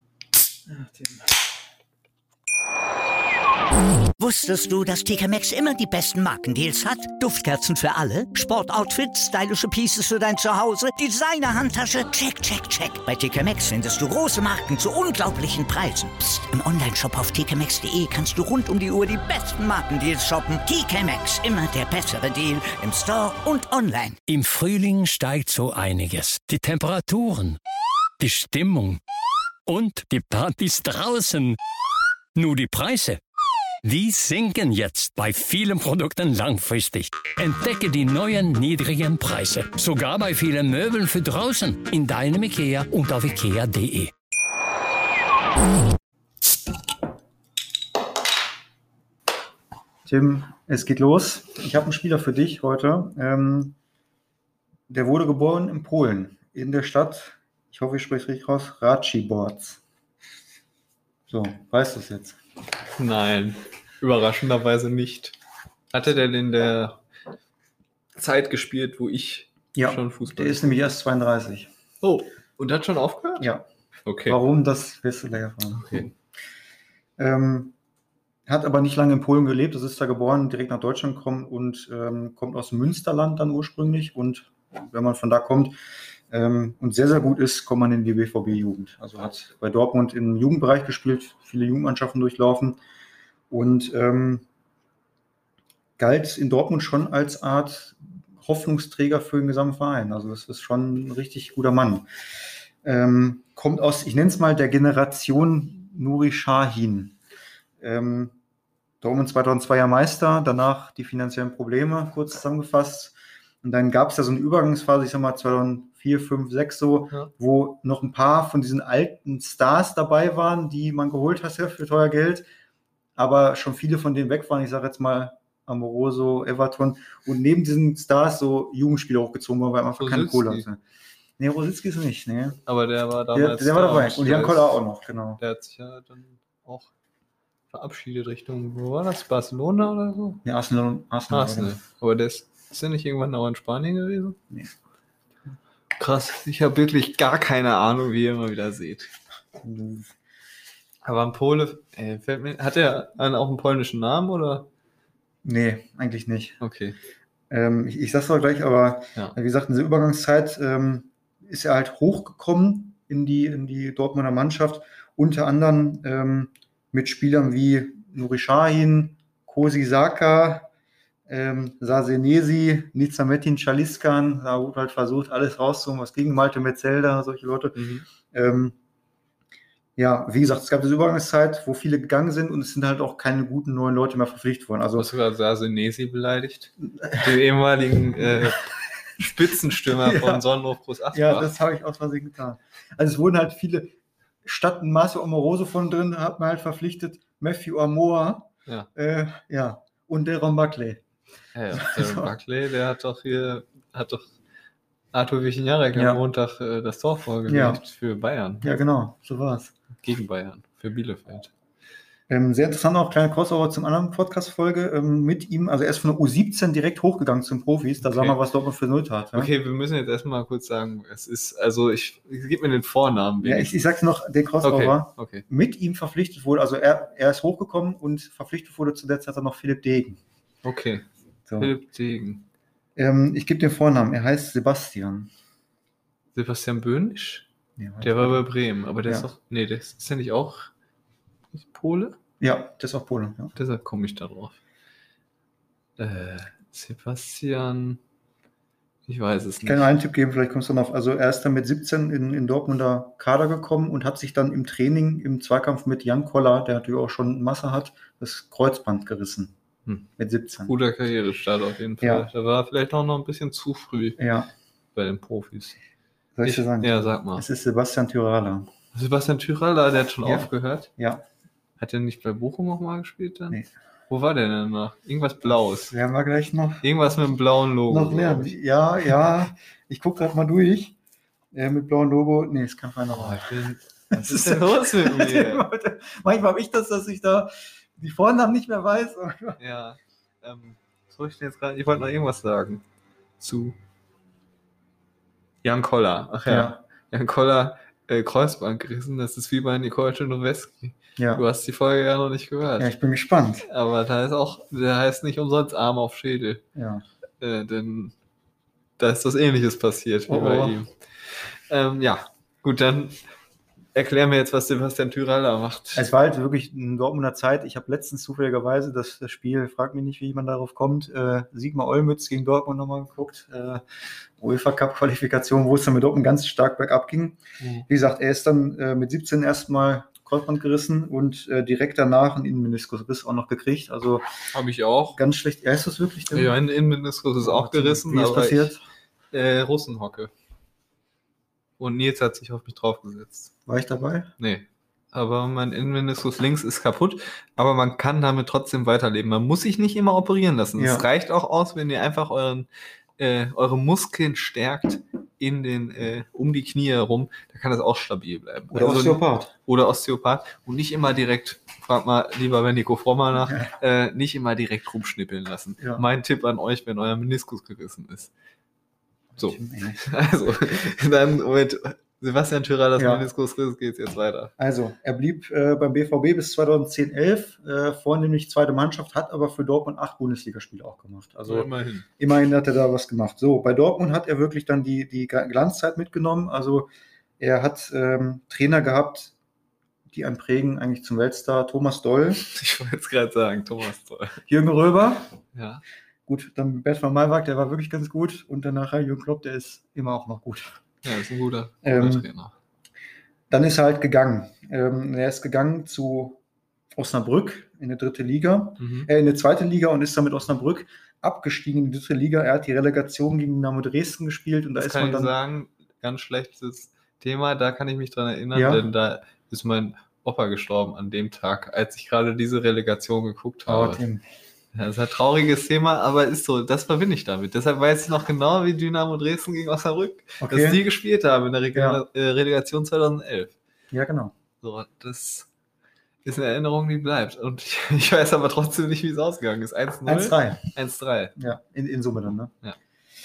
Wusstest du, dass TK Maxx immer die besten Markendeals hat? Duftkerzen für alle, Sportoutfits, stylische Pieces für dein Zuhause, Designer-Handtasche, check, check, check. Bei TK Maxx findest du große Marken zu unglaublichen Preisen. Psst. Im Onlineshop auf tkmaxx.de kannst du rund um die Uhr die besten Markendeals shoppen. TK Maxx, immer der bessere Deal im Store und online. Im Frühling steigt so einiges. Die Temperaturen, die Stimmung und die Partys draußen. Nur die Preise, die sinken jetzt bei vielen Produkten langfristig. Entdecke die neuen niedrigen Preise. Sogar bei vielen Möbeln für draußen. In deinem IKEA und auf ikea.de. Tim, es geht los. Ich habe einen Spieler für dich heute. Der wurde geboren in Polen, in der Stadt ich hoffe, ich spreche richtig raus, Raciborz. So, weißt du es jetzt? Nein, überraschenderweise nicht. Hatte der in der Zeit gespielt, wo ich schon Fußball der ist nämlich erst 32. Oh, und hat schon aufgehört? Ja. Okay. Warum, das wirst du gleich erfahren. Okay. Hat aber nicht lange in Polen gelebt, das ist da geboren, direkt nach Deutschland gekommen und kommt aus dem Münsterland dann ursprünglich. Und wenn man von da kommt und sehr, sehr gut ist, kommt man in die BVB-Jugend. Also hat bei Dortmund im Jugendbereich gespielt, viele Jugendmannschaften durchlaufen und galt in Dortmund schon als Art Hoffnungsträger für den gesamten Verein. Also das ist schon ein richtig guter Mann. Kommt aus, ich nenne es mal, der Generation Nuri Sahin. Dortmund 2002er Meister, danach die finanziellen Probleme, kurz zusammengefasst. Und dann gab es da so eine Übergangsphase, ich sag mal 2004, 5, 6 so, wo noch ein paar von diesen alten Stars dabei waren, die man geholt hat für teuer Geld, aber schon viele von denen weg waren. Ich sage jetzt mal Amoroso, Everton und neben diesen Stars so Jugendspieler hochgezogen worden, weil man einfach keine Kohle hatte. Nee, Rositzky ist nicht, nee. Aber der war damals. Der war dabei. Und Jan Koller auch noch, genau. Der hat sich ja dann auch verabschiedet Richtung, wo war das? Barcelona oder so? Ja, Arsenal. Aber der ist ja nicht irgendwann auch in Spanien gewesen? Nee. Krass, ich habe wirklich gar keine Ahnung, wie ihr immer wieder seht. Aber ein Pole, hat er auch einen polnischen Namen, oder? Nee, eigentlich nicht. Okay. Ich sag's doch gleich, aber wie gesagt, in dieser Übergangszeit ist er halt hochgekommen in die Dortmunder Mannschaft, unter anderem mit Spielern wie Nuri Sahin, Kosi Saka, Sasenesi, Nizamettin Chaliskan, da wurde halt versucht, alles rauszuholen, was gegen Malte Metzelder, solche Leute. Wie gesagt, es gab diese Übergangszeit, wo viele gegangen sind und es sind halt auch keine guten neuen Leute mehr verpflichtet worden. Also, hast du gerade Sasenesi beleidigt? Den ehemaligen Spitzenstürmer von Sonnenhof Groß Asbach. Ja, das habe ich aus Versehen getan. Also es wurden halt viele, statt ein Marcio Amoroso von drin, hat man halt verpflichtet Matthew Amoa und Deron Buckley. Deron Buckley, der hat doch Arthur Wichniarek am Montag das Tor vorgelegt für Bayern. Ja, genau, so war's. Gegen Bayern, für Bielefeld. Sehr interessant auch, kleiner Crossover zum anderen Podcast-Folge mit ihm. Also er ist von der U17 direkt hochgegangen zum Profis. Da sah man, was Dortmund für Not hat. Ja? Okay, wir müssen jetzt erstmal kurz sagen, es ist, also ich gebe mir den Vornamen. Ja, ich sag's noch, der Crossover mit ihm verpflichtet wurde. Also er ist hochgekommen und verpflichtet wurde zu der Zeit dann noch Philipp Degen. Okay, so. Philipp Degen. Ich gebe den Vornamen, er heißt Sebastian. Sebastian Böhnisch? Ja, der war bei Bremen, aber der ist doch, nee, der ist ja nicht auch Pole? Ja, der ist auch Pole. Ja. Deshalb komme ich da drauf. Sebastian, ich weiß es nicht. Ich kann einen Tipp geben, vielleicht kommst du noch. Also er ist dann mit 17 in Dortmunder Kader gekommen und hat sich dann im Training, im Zweikampf mit Jan Koller, der natürlich auch schon Masse hat, das Kreuzband gerissen. Mit 17. Guter Karrierestart auf jeden Fall. Ja. Da war vielleicht auch noch ein bisschen zu früh bei den Profis. Soll ich dir sagen? Ja, sag mal. Es ist Sebastian Tyrala. Sebastian Tyrala, der hat schon aufgehört? Ja. Hat er nicht bei Bochum auch mal gespielt dann? Nee. Wo war der denn noch? Irgendwas Blaues. Werden wir gleich noch. Irgendwas mit einem blauen Logo. Noch lernen. Ja. Ich gucke gerade mal durch. Mit blauem Logo. Nee, es kann keiner. Was ist denn los mit mir? Manchmal habe ich das, dass ich da die Vornamen nicht mehr weiß. Ja. Was soll ich denn jetzt gerade? Ich wollte noch irgendwas sagen. Zu Jan Koller. Ach ja. Jan Koller, Kreuzband gerissen. Das ist wie bei Nicole Czernoweski. Ja. Du hast die Folge ja noch nicht gehört. Ja, ich bin gespannt. Aber da ist auch, der heißt nicht umsonst Arm auf Schädel. Ja. Denn da ist was Ähnliches passiert wie bei ihm. Gut, dann erklär mir jetzt, was Sebastian Tyrala macht. Es war halt wirklich eine Dortmunder Zeit. Ich habe letztens zufälligerweise das Spiel, frag mich nicht, wie man darauf kommt, Sigmar Olmütz gegen Dortmund nochmal geguckt. UEFA Cup Qualifikation, wo es dann mit Dortmund ganz stark bergab ging. Wie gesagt, er ist dann mit 17 erstmal Kreuzband gerissen und direkt danach einen Innenmeniskusriss auch noch gekriegt. Also habe ich auch. Ganz schlecht. Ist das wirklich denn? Ja, ein Innenmeniskus ist auch gerissen. Wie ist passiert? Russenhocke. Und Nils hat sich auf mich draufgesetzt. War ich dabei? Nee. Aber mein Innenmeniskus links ist kaputt. Aber man kann damit trotzdem weiterleben. Man muss sich nicht immer operieren lassen. Es reicht auch aus, wenn ihr einfach euren eure Muskeln stärkt in den um die Knie herum, da kann das auch stabil bleiben. Oder Osteopath. Oder Osteopath. Und nicht immer direkt, frag mal lieber bei Nico Frommer nach, nicht immer direkt rumschnippeln lassen. Ja. Mein Tipp an euch, wenn euer Meniskus gerissen ist. So. Also, dann mit Sebastian Thürer, Meniskusriss, geht's jetzt weiter. Also, er blieb beim BVB bis 2010-11, vornehmlich zweite Mannschaft, hat aber für Dortmund 8 Bundesligaspiele auch gemacht. Also immerhin hat er da was gemacht. So, bei Dortmund hat er wirklich dann die Glanzzeit mitgenommen. Also er hat Trainer gehabt, die einen prägen eigentlich zum Weltstar. Thomas Doll. Ich wollte jetzt gerade sagen, Thomas Doll. Jürgen Röber. Ja. Gut, dann Bert van Marwijk, der war wirklich ganz gut. Und dann nachher Jürgen Klopp, der ist immer auch noch gut. Ja, ist ein guter Trainer. Dann ist er halt gegangen. Er ist gegangen zu Osnabrück in die dritte Liga, in die zweite Liga und ist dann mit Osnabrück abgestiegen in die dritte Liga. Er hat die Relegation gegen Dynamo Dresden gespielt und da ist man dann... kann ich sagen, ganz schlechtes Thema, da kann ich mich dran erinnern, denn da ist mein Opa gestorben an dem Tag, als ich gerade diese Relegation geguckt habe. Ja, das ist ein trauriges Thema, aber ist so, das verbinde ich damit. Deshalb weiß ich noch genau, wie Dynamo Dresden gegen Osnabrück, dass die gespielt haben in der Relegation 2011. Ja, genau. So, das ist eine Erinnerung, die bleibt. Und ich weiß aber trotzdem nicht, wie es ausgegangen ist. 1-0? 1-3. 1-3. Ja, in Summe dann, ne? Ja.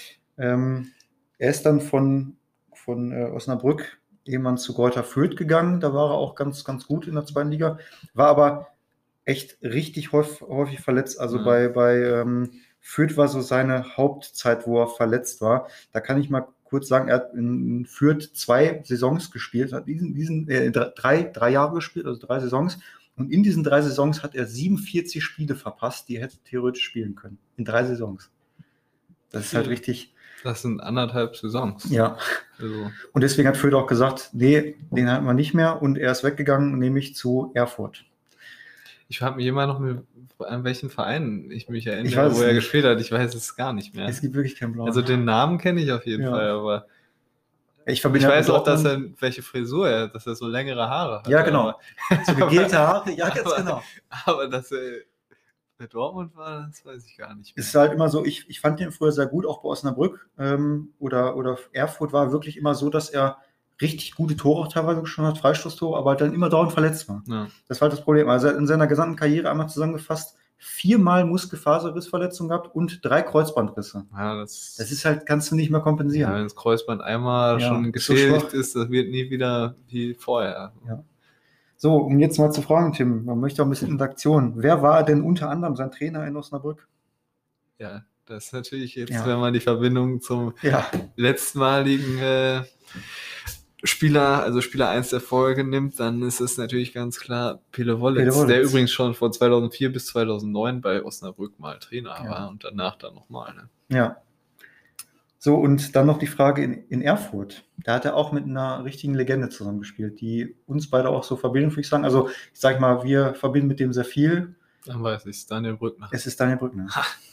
Er ist dann von Osnabrück jemand zu Greuther Fürth gegangen. Da war er auch ganz, ganz gut in der zweiten Liga. War aber echt richtig häufig verletzt. Also bei Fürth war so seine Hauptzeit, wo er verletzt war. Da kann ich mal kurz sagen, er hat in Fürth 2 Saisons gespielt, hat drei Jahre gespielt, also 3 Saisons. Und in diesen 3 Saisons hat er 47 Spiele verpasst, die er hätte theoretisch spielen können. In 3 Saisons. Das ist halt richtig... Das sind 1,5 Saisons. Ja. Also. Und deswegen hat Fürth auch gesagt, nee, den halten wir nicht mehr. Und er ist weggegangen, nämlich zu Erfurt. Ich frage mich immer noch, an welchen Verein ich mich erinnere, wo er gespielt hat. Ich weiß es gar nicht mehr. Es gibt wirklich keinen Blauen. Also den Namen kenne ich auf jeden Fall, aber ich weiß auch, dass er, welche Frisur er hat, dass er so längere Haare hat. Ja, genau. So gegelte Haare, ja, ganz genau. Aber dass er bei Dortmund war, das weiß ich gar nicht mehr. Es ist halt immer so, ich fand den früher sehr gut, auch bei Osnabrück oder Erfurt war wirklich immer so, dass er richtig gute Tore auch teilweise schon hat, Freistoßtore, aber dann immer dauernd verletzt war. Ja. Das war halt das Problem. Also er hat in seiner gesamten Karriere einmal zusammengefasst 4-mal Muskelfaserrissverletzung gehabt und 3 Kreuzbandrisse. Ja, das ist halt, kannst du nicht mehr kompensieren. Ja, wenn das Kreuzband einmal schon geschädigt ist, das wird nie wieder wie vorher. Ja. So, um jetzt mal zu fragen, Tim, man möchte auch ein bisschen Interaktion. Wer war denn unter anderem sein Trainer in Osnabrück? Ja, das ist natürlich jetzt, wenn man die Verbindung zum letztmaligen Spieler 1 der Folge nimmt, dann ist es natürlich ganz klar Pele Wollitz, der übrigens schon von 2004 bis 2009 bei Osnabrück mal Trainer war und danach dann nochmal. Ne? Ja. So, und dann noch die Frage in Erfurt. Da hat er auch mit einer richtigen Legende zusammengespielt, die uns beide auch so verbinden, würde ich sagen. Also, ich sag mal, wir verbinden mit dem sehr viel. Dann weiß ich es, Daniel Brückner. Es ist Daniel Brückner.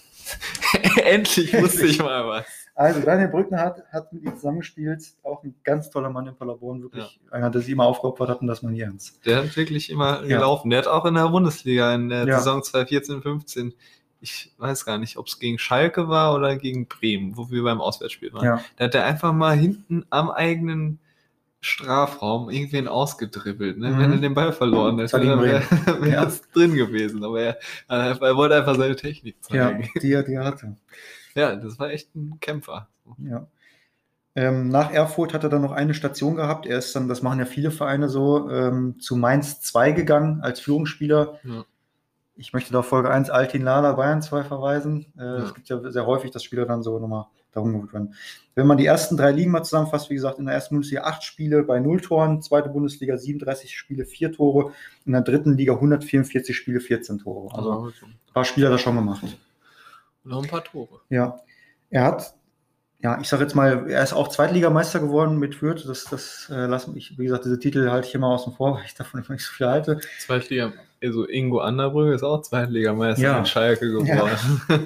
Endlich wusste ich mal was. Also Daniel Brückner hat mit ihm zusammengespielt, auch ein ganz toller Mann in Paderborn, wirklich einer, der sich immer aufgeopfert hat und das man nie ernst. Der hat wirklich immer gelaufen. Der hat auch in der Bundesliga in der Saison 2014-15, ich weiß gar nicht, ob es gegen Schalke war oder gegen Bremen, wo wir beim Auswärtsspiel waren. Ja. Da hat er einfach mal hinten am eigenen Strafraum irgendwen ausgedribbelt, ne? Wenn er den Ball verloren hätte, dann wäre es drin gewesen. Aber er wollte einfach seine Technik zeigen. Ja, die er hatte. Ja, das war echt ein Kämpfer. Ja. Nach Erfurt hat er dann noch eine Station gehabt. Er ist dann, das machen ja viele Vereine so, zu Mainz 2 gegangen als Führungsspieler. Ja. Ich möchte da Folge 1 Altin Lala Bayern 2 verweisen. Es gibt ja sehr häufig, dass Spieler dann so nochmal darum geholt werden. Wenn man die ersten 3 Ligen mal zusammenfasst, wie gesagt, in der ersten Bundesliga 8 Spiele bei 0 Toren, zweite Bundesliga 37 Spiele, 4 Tore, in der dritten Liga 144 Spiele, 14 Tore. Also ein paar Spiele hat er schon gemacht. Noch ein paar Tore. Ja. Er hat, ich sag jetzt mal, er ist auch Zweitligameister geworden mit Fürth. Das lassen mich, wie gesagt, diese Titel halte ich immer außen vor, weil ich davon immer nicht so viel halte. Zweitliga, also Ingo Anderbrügge ist auch Zweitligameister in Schalke geworden. Ja.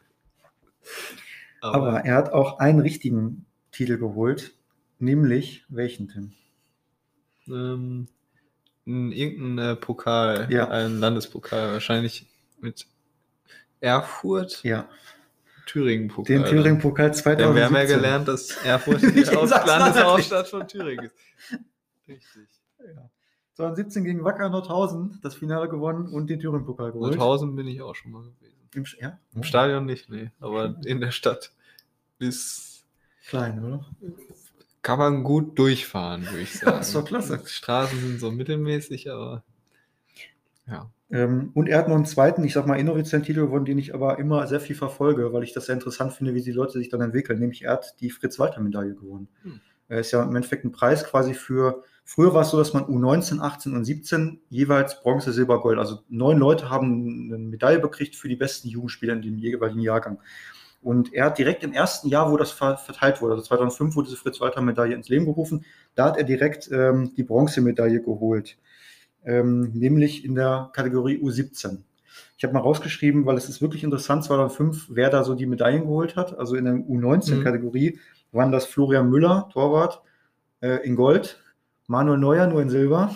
Aber er hat auch einen richtigen Titel geholt, nämlich welchen, Tim? Irgendein Pokal, ein Landespokal, wahrscheinlich mit Erfurt. Ja. Thüringen-Pokal. Den Thüringen-Pokal 2017. Wir haben ja gelernt, dass Erfurt die Landeshauptstadt von Thüringen ist. Richtig. Ja. 2017 gegen Wacker Nordhausen das Finale gewonnen und den Thüringen-Pokal geholt. Nordhausen bin ich auch schon mal gewesen. Im Stadion nicht, nee. Aber in der Stadt ist klein, oder? Kann man gut durchfahren, würde ich sagen. Das ist doch klasse. Die Straßen sind so mittelmäßig, aber ja. Und er hat noch einen zweiten, ich sag mal, inoffiziellen Titel gewonnen, den ich aber immer sehr viel verfolge, weil ich das sehr interessant finde, wie die Leute sich dann entwickeln. Nämlich er hat die Fritz-Walter-Medaille gewonnen. Er ist ja im Endeffekt ein Preis quasi für, früher war es so, dass man U19, 18 und 17 jeweils Bronze, Silber, Gold, also 9 Leute haben eine Medaille bekriegt für die besten Jugendspieler in dem jeweiligen Jahrgang. Und er hat direkt im ersten Jahr, wo das verteilt wurde, also 2005 wurde diese Fritz-Walter-Medaille ins Leben gerufen, da hat er direkt die Bronzemedaille geholt. Nämlich in der Kategorie U17. Ich habe mal rausgeschrieben, weil es ist wirklich interessant, 2005, wer da so die Medaillen geholt hat. Also in der U19-Kategorie waren das Florian Müller, Torwart, in Gold, Manuel Neuer nur in Silber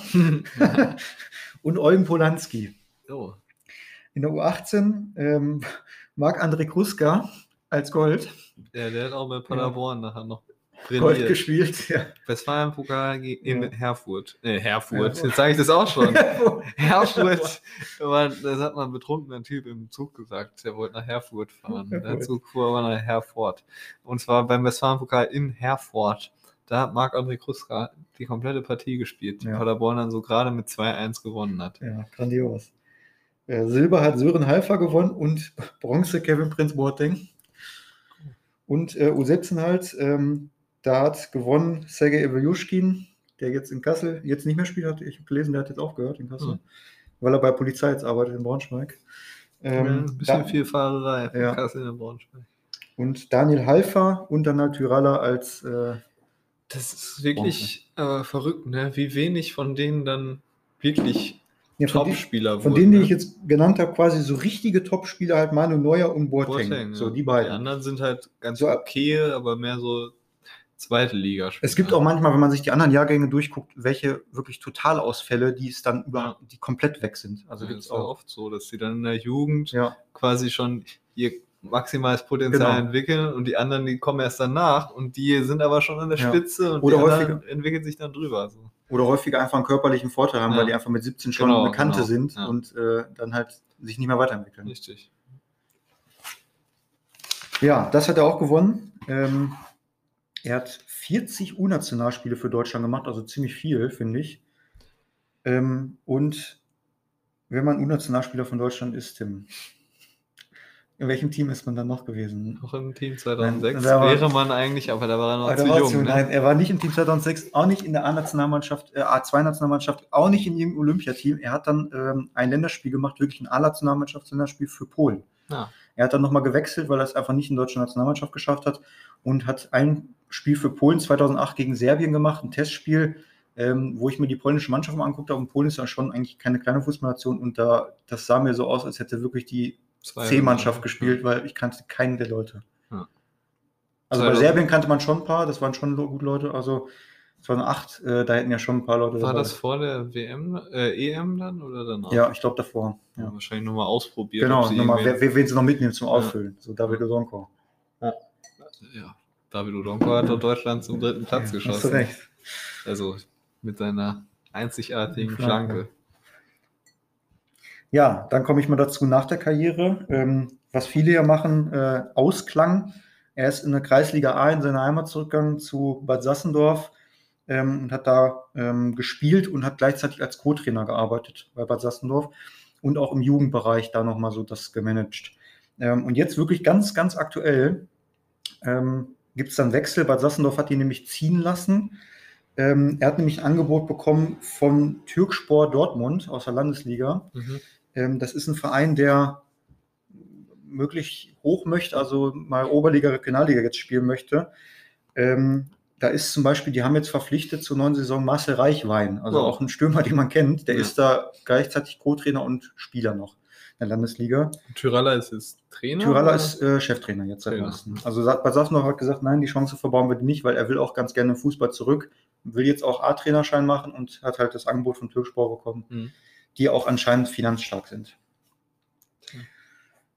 und Eugen Polanski. Oh. In der U18 Marc-André Kruska als Gold. Ja, der hat auch bei Paderborn nachher noch Gold gespielt, ja. Westfalenpokal in Herfurt. Herfurt, jetzt sage ich das auch schon. Herfurt, das hat mal ein betrunkener Typ im Zug gesagt, der wollte nach Herfurt fahren. Der Zug fuhr aber nach Herford. Und zwar beim Westfalenpokal in Herford. Da hat Marc-André Kruska die komplette Partie gespielt, die Paderborn dann so gerade mit 2-1 gewonnen hat. Ja, grandios. Silber hat Sören Halfer gewonnen und Bronze Kevin Prince Boateng. Und U17 halt, da hat gewonnen Sergej Evelyushkin, der jetzt in Kassel jetzt nicht mehr spielt. Ich habe gelesen, der hat jetzt aufgehört in Kassel, weil er bei Polizei jetzt arbeitet in Braunschweig. Ein bisschen viel Fahrerei in Kassel in Braunschweig. Und Daniel Halfer und dann halt Tyralla als das ist wirklich verrückt, ne? Wie wenig von denen dann wirklich Top-Spieler wurden. Von denen, die ich jetzt genannt habe, quasi so richtige Top-Spieler, halt Manu Neuer und Boateng. So die beiden. Die anderen sind halt ganz okay, aber mehr so zweite Liga. Es gibt auch manchmal, wenn man sich die anderen Jahrgänge durchguckt, welche wirklich Totalausfälle, die es dann die komplett weg sind. Also gibt es auch oft so, dass sie dann in der Jugend quasi schon ihr maximales Potenzial entwickeln und die anderen, die kommen erst danach und die sind aber schon an der Spitze und oder die häufiger entwickeln sich dann drüber. So. Oder häufiger einfach einen körperlichen Vorteil haben, weil die einfach mit 17 schon Bekannte sind und dann halt sich nicht mehr weiterentwickeln. Richtig. Ja, das hat er auch gewonnen. Er hat 40 U-Nationalspiele für Deutschland gemacht, also ziemlich viel, finde ich. Und wenn man U-Nationalspieler von Deutschland ist, Tim, in welchem Team ist man dann noch gewesen? Noch im Team 2006 wäre man eigentlich, aber da war er noch zu jung. Nein, er war nicht im Team 2006, auch nicht in der A-Nationalmannschaft, A2-Nationalmannschaft, auch nicht in irgendeinem Olympiateam. Er hat dann ein Länderspiel gemacht, wirklich ein A-Nationalmannschaftsländerspiel für Polen. Ja. Er hat dann nochmal gewechselt, weil er es einfach nicht in der deutschen Nationalmannschaft geschafft hat und hat ein Spiel für Polen 2008 gegen Serbien gemacht, ein Testspiel, wo ich mir die polnische Mannschaft mal angeguckt habe. Und Polen ist ja schon eigentlich keine kleine Fußballnation und das sah mir so aus, als hätte wirklich die C-Mannschaft gespielt, weil ich kannte keinen der Leute. Ja. Also bei Serbien kannte man schon ein paar, das waren schon gute Leute, also 2008, da hätten ja schon ein paar Leute War das vor der EM dann oder danach? Ja, ich glaube davor. Ja. Wahrscheinlich nochmal ausprobiert. Genau, wen sie noch mitnehmen zum Auffüllen, so David Odonko. Ja, David Odonko hat doch Deutschland zum 3. Platz geschossen. Hast du recht. Also mit seiner einzigartigen Flanke. Ja, dann komme ich mal dazu nach der Karriere. Was viele ja machen, Ausklang. Er ist in der Kreisliga A in seine Heimat zurückgegangen zu Bad Sassendorf und hat da gespielt und hat gleichzeitig als Co-Trainer gearbeitet bei Bad Sassendorf und auch im Jugendbereich da nochmal so das gemanagt. Und jetzt wirklich ganz, ganz aktuell gibt es dann Wechsel. Bad Sassendorf hat ihn nämlich ziehen lassen. Er hat nämlich ein Angebot bekommen von Türkspor Dortmund aus der Landesliga. Das ist ein Verein, der möglich hoch möchte, also mal Oberliga, Regionalliga jetzt spielen möchte. Da ist zum Beispiel, die haben jetzt verpflichtet zur neuen Saison Marcel Reichwein, also auch ein Stürmer, den man kennt. Der ist da gleichzeitig Co-Trainer und Spieler noch in der Landesliga. Tyralla ist jetzt Trainer? Tyralla ist Cheftrainer jetzt seit neuestem. Also Bad Sassendorf hat gesagt, nein, die Chance verbauen wir nicht, weil er will auch ganz gerne im Fußball zurück, will jetzt auch A-Trainerschein machen und hat halt das Angebot von Türkspor bekommen, die auch anscheinend finanzstark sind.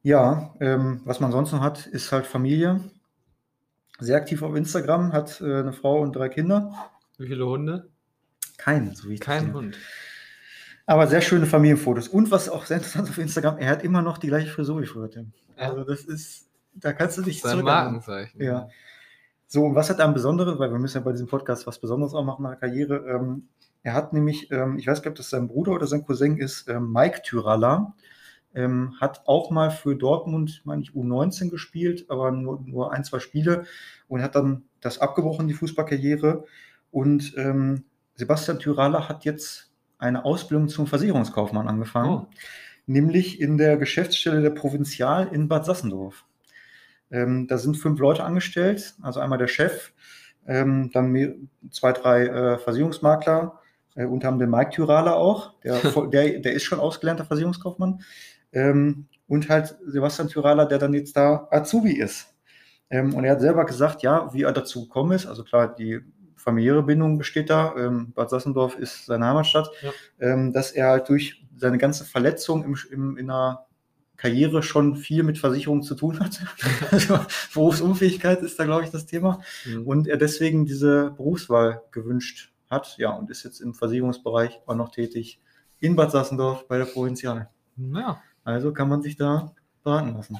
Ja, was man sonst noch hat, ist halt Familie. Sehr aktiv auf Instagram, hat eine Frau und 3 Kinder. Wie viele Hunde? Keinen, so wie ich das Kein sehe. Hund. Aber sehr schöne Familienfotos. Und was auch sehr interessant auf Instagram, er hat immer noch die gleiche Frisur wie früher, Tim. Ja. Also das ist, da kannst du dich Sein zurückerinnern. Markenzeichen. Ja. So, und was hat er am Besonderen, weil wir müssen ja bei diesem Podcast was Besonderes auch machen nach der Karriere. Er hat nämlich, ich weiß gar nicht, ob das sein Bruder oder sein Cousin ist, Mike Tyralla, hat auch mal für Dortmund, meine ich, U19 gespielt, aber nur 1, 2 Spiele und hat dann das abgebrochen, die Fußballkarriere. Und Sebastian Tyralla hat jetzt eine Ausbildung zum Versicherungskaufmann angefangen, nämlich in der Geschäftsstelle der Provinzial in Bad Sassendorf. Da sind 5 Leute angestellt, also einmal der Chef, dann 2, 3 Versicherungsmakler, unter anderem den Mike Tyralla auch, der ist schon ausgelernter Versicherungskaufmann, und halt Sebastian Tyralla, der dann jetzt da Azubi ist. Und er hat selber gesagt, ja, wie er dazu gekommen ist, also klar, die familiäre Bindung besteht da, Bad Sassendorf ist seine Heimatstadt, dass er halt durch seine ganze Verletzung in der Karriere schon viel mit Versicherungen zu tun hat. Also, Berufsunfähigkeit ist da, glaube ich, das Thema. Und er deswegen diese Berufswahl gewünscht hat. Ja, und ist jetzt im Versicherungsbereich auch noch tätig in Bad Sassendorf bei der Provinzial. Ja. Also kann man sich da beraten lassen.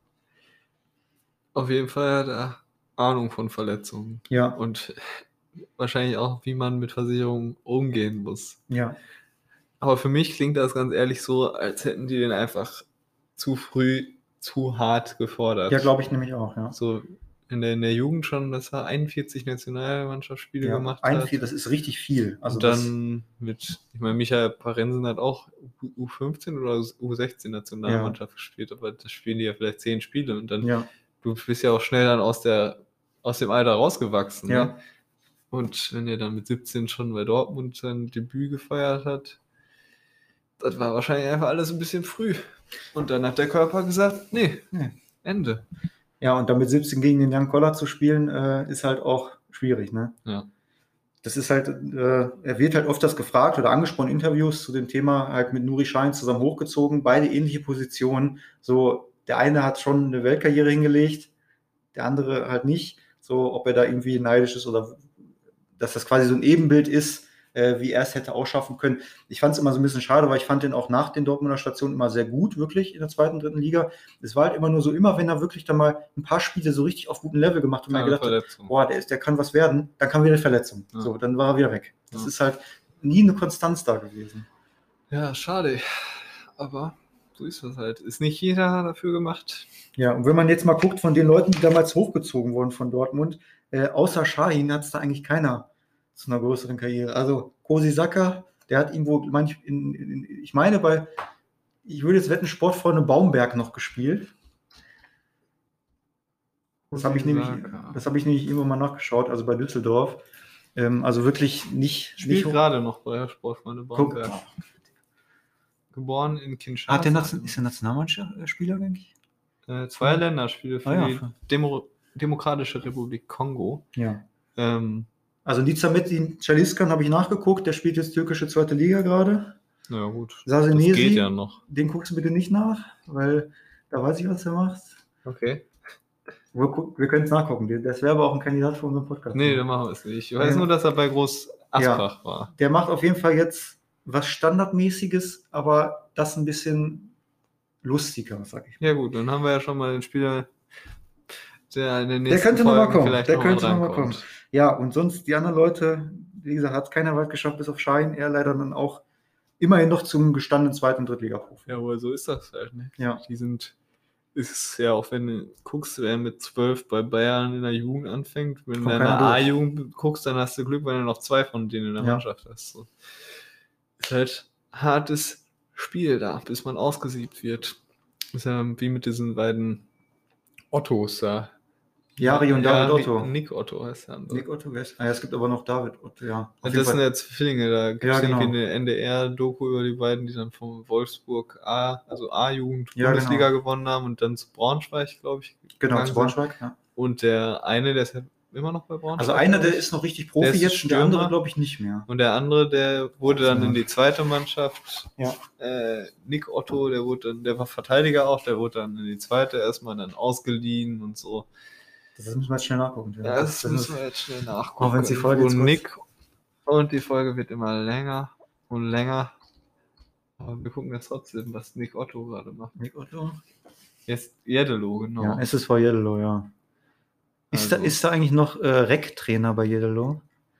Auf jeden Fall hat er Ahnung von Verletzungen. Ja. Und wahrscheinlich auch, wie man mit Versicherungen umgehen muss. Ja. Aber für mich klingt das ganz ehrlich so, als hätten die den einfach zu früh, zu hart gefordert. Ja, glaube ich nämlich auch, ja. So in der Jugend schon, dass er 41 Nationalmannschaftsspiele Ja, gemacht 41, hat. das ist richtig viel. Also und dann ich meine, Michael Parensen hat auch U15 oder U16 Nationalmannschaft gespielt, aber da spielen die ja vielleicht 10 Spiele und dann, du bist ja auch schnell dann aus dem Alter rausgewachsen. Ja. Ne? Und wenn er dann mit 17 schon bei Dortmund sein Debüt gefeiert hat, das war wahrscheinlich einfach alles ein bisschen früh. Und dann hat der Körper gesagt, nee. Ende. Ja, und dann mit 17 gegen den Jan Koller zu spielen, ist halt auch schwierig, ne? Ja. Das ist halt, er wird halt oft das gefragt oder angesprochen in Interviews zu dem Thema, halt mit Nuri Sahin zusammen hochgezogen, beide ähnliche Positionen. So, der eine hat schon eine Weltkarriere hingelegt, der andere halt nicht. So, ob er da irgendwie neidisch ist oder dass das quasi so ein Ebenbild ist, wie er es hätte ausschaffen können. Ich fand es immer so ein bisschen schade, weil ich fand den auch nach den Dortmunder Stationen immer sehr gut, wirklich in der 2., 3. Liga. Es war halt immer nur so, immer wenn er wirklich dann mal ein paar Spiele so richtig auf gutem Level gemacht hat und man gedacht hat, boah, der kann was werden, dann kam wieder eine Verletzung. Ja. So, dann war er wieder weg. Das ist halt nie eine Konstanz da gewesen. Ja, schade. Aber so ist das halt. Ist nicht jeder dafür gemacht. Ja, und wenn man jetzt mal guckt von den Leuten, die damals hochgezogen wurden von Dortmund, außer Sahin hat es da eigentlich keiner zu einer größeren Karriere. Also Kosi Saka, der hat irgendwo, ich meine, ich würde jetzt wetten, Sportfreunde Baumberg noch gespielt. Das habe ich nämlich irgendwann mal nachgeschaut, also bei Düsseldorf. Also wirklich nicht. Spielt gerade noch bei Sportfreunde Baumberg. Geboren in Kinshasa. Ist der Nationalmannschaftsspieler eigentlich? 2 Länderspiele für die Demokratische Republik Kongo. Ja. Also Nizamettin Chaliskan habe ich nachgeguckt, der spielt jetzt türkische 2. Liga gerade. Ja gut, Sasenesi, das geht ja noch. Den guckst du bitte nicht nach, weil da weiß ich, was er macht. Okay. Wir können es nachgucken, das wäre aber auch ein Kandidat für unseren Podcast. Nee, dann machen wir es nicht. Ich weiß nur, dass er bei Groß Asbach war. Der macht auf jeden Fall jetzt was Standardmäßiges, aber das ein bisschen lustiger, sag ich mal. Ja gut, dann haben wir ja schon mal den Spieler, der in den nächsten Der könnte nochmal kommen. vielleicht Der könnte nochmal kommen. Ja, und sonst die anderen Leute, wie gesagt, hat es keiner weit geschafft, bis auf Sahin. Er leider dann auch immerhin noch zum gestandenen 2. und 3. Liga-Profi. Ja, aber so ist das halt. Ne? Ja. Ist ja auch, wenn du guckst, wer mit 12 bei Bayern in der Jugend anfängt, wenn du in der A-Jugend guckst, dann hast du Glück, wenn du noch 2 von denen in der Mannschaft hast. So. Ist halt hartes Spiel da, bis man ausgesiebt wird. Ist ja wie mit diesen beiden Ottos da. Jari und David Otto. Nick Otto heißt er. Nick Otto, es gibt aber noch David Otto, ja. Das sind jetzt Zwillinge, da gibt es irgendwie eine NDR-Doku über die beiden, die dann von Wolfsburg A-Jugend Bundesliga gewonnen haben und dann zu Braunschweig, glaube ich. Genau, zu Braunschweig, ja. Und der eine, der ist ja immer noch bei Braunschweig. Also einer, der ist noch richtig Profi jetzt, und der andere glaube ich nicht mehr. Und der andere, der wurde dann in die zweite Mannschaft. Ja. Nick Otto, der war Verteidiger auch, der wurde dann in die zweite erstmal dann ausgeliehen und so. Das müssen wir jetzt schnell nachgucken. Ja, das müssen wir jetzt schnell nachgucken. Auch wenn die Folge jetzt Nick und die Folge wird immer länger und länger. Aber wir gucken jetzt trotzdem, was Nick Otto gerade macht. Nick Otto? Jetzt Jeddelo, genau. Ja, SSV Jeddelo, ja. Ist da eigentlich noch Rec-Trainer bei Jeddelo?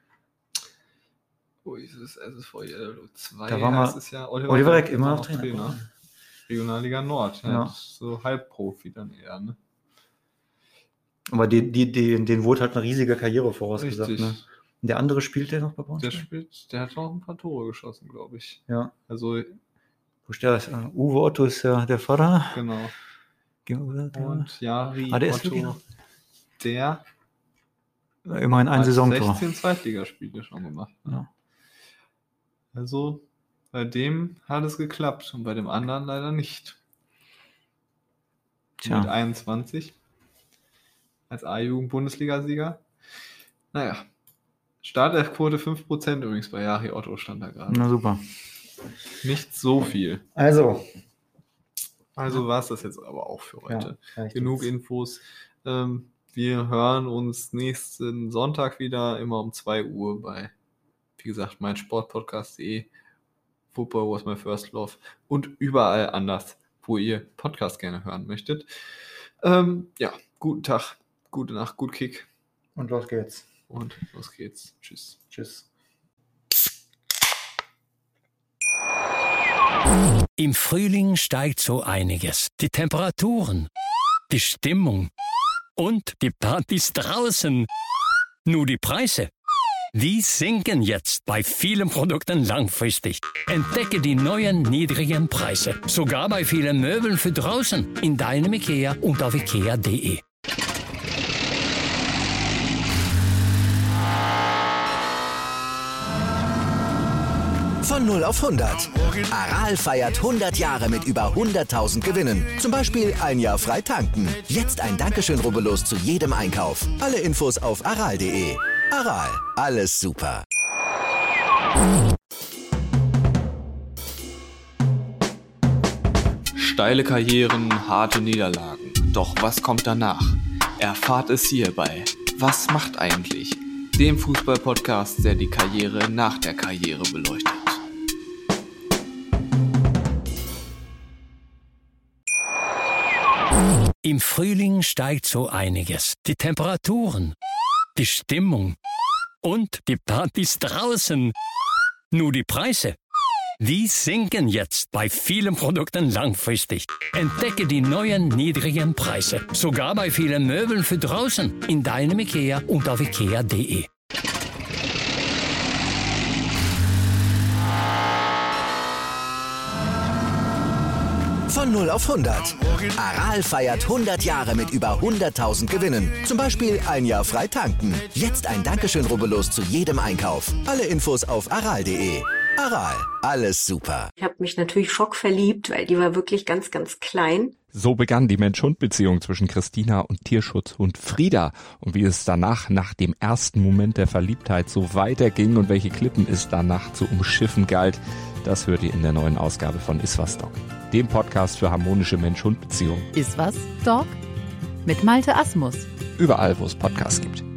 Wo ist es? SSV Jeddelo 2. Da war mal ja Oliver Reck immer noch Trainer. Regionalliga Nord. Ja. So Halbprofi dann eher, ne? Aber den wurde halt eine riesige Karriere vorausgesagt. Richtig. Ne? Und der andere spielt der noch bei Braunschweig? Der hat auch ein paar Tore geschossen, glaube ich. Ja. Also. Wo steht das? Uwe Otto ist der Vater. Genau. Und Jari der Otto, der immerhin ein Saisontor. 16 Zweitligaspiele schon gemacht. Ja. Also bei dem hat es geklappt und bei dem anderen leider nicht. Tja. Mit 21 als A-Jugend-Bundesliga-Sieger. Naja, Startelfquote 5% übrigens bei Jari Otto stand da gerade. Na super. Nicht so viel. Also war es das jetzt aber auch für heute. Ja, Genug Infos. Wir hören uns nächsten Sonntag wieder, immer um 2 Uhr bei, wie gesagt, meinsportpodcast.de, Football was my first love und überall anders, wo ihr Podcast gerne hören möchtet. Guten Tag, gute Nacht, gut Kick. Und los geht's. Tschüss. Tschüss. Im Frühling steigt so einiges. Die Temperaturen, die Stimmung und die Partys draußen. Nur die Preise, die sinken jetzt bei vielen Produkten langfristig. Entdecke die neuen niedrigen Preise. Sogar bei vielen Möbeln für draußen. In deinem IKEA und auf ikea.de. Von 0 auf 100. Aral feiert 100 Jahre mit über 100.000 Gewinnen. Zum Beispiel ein Jahr frei tanken. Jetzt ein Dankeschön, rubbellos zu jedem Einkauf. Alle Infos auf aral.de. Aral, alles super. Steile Karrieren, harte Niederlagen. Doch was kommt danach? Erfahrt es hier bei Was macht eigentlich? Dem Fußball-Podcast, der die Karriere nach der Karriere beleuchtet. Im Frühling steigt so einiges. Die Temperaturen, die Stimmung und die Partys draußen. Nur die Preise, die sinken jetzt bei vielen Produkten langfristig. Entdecke die neuen niedrigen Preise. Sogar bei vielen Möbeln für draußen. In deinem IKEA und auf ikea.de. Von 0 auf 100. Aral feiert 100 Jahre mit über 100.000 Gewinnen. Zum Beispiel ein Jahr frei tanken. Jetzt ein Dankeschön, rubbellos zu jedem Einkauf. Alle Infos auf aral.de. Aral, alles super. Ich habe mich natürlich schockverliebt, weil die war wirklich ganz, ganz klein. So begann die Mensch-Hund-Beziehung zwischen Christina und Tierschutzhund Frieda. Und wie es danach, nach dem ersten Moment der Verliebtheit, so weiterging und welche Klippen es danach zu umschiffen galt, das hört ihr in der neuen Ausgabe von Iswas Dog, dem Podcast für harmonische Mensch-Hund-Beziehungen. Iswas Dog? Mit Malte Asmus. Überall, wo es Podcasts gibt.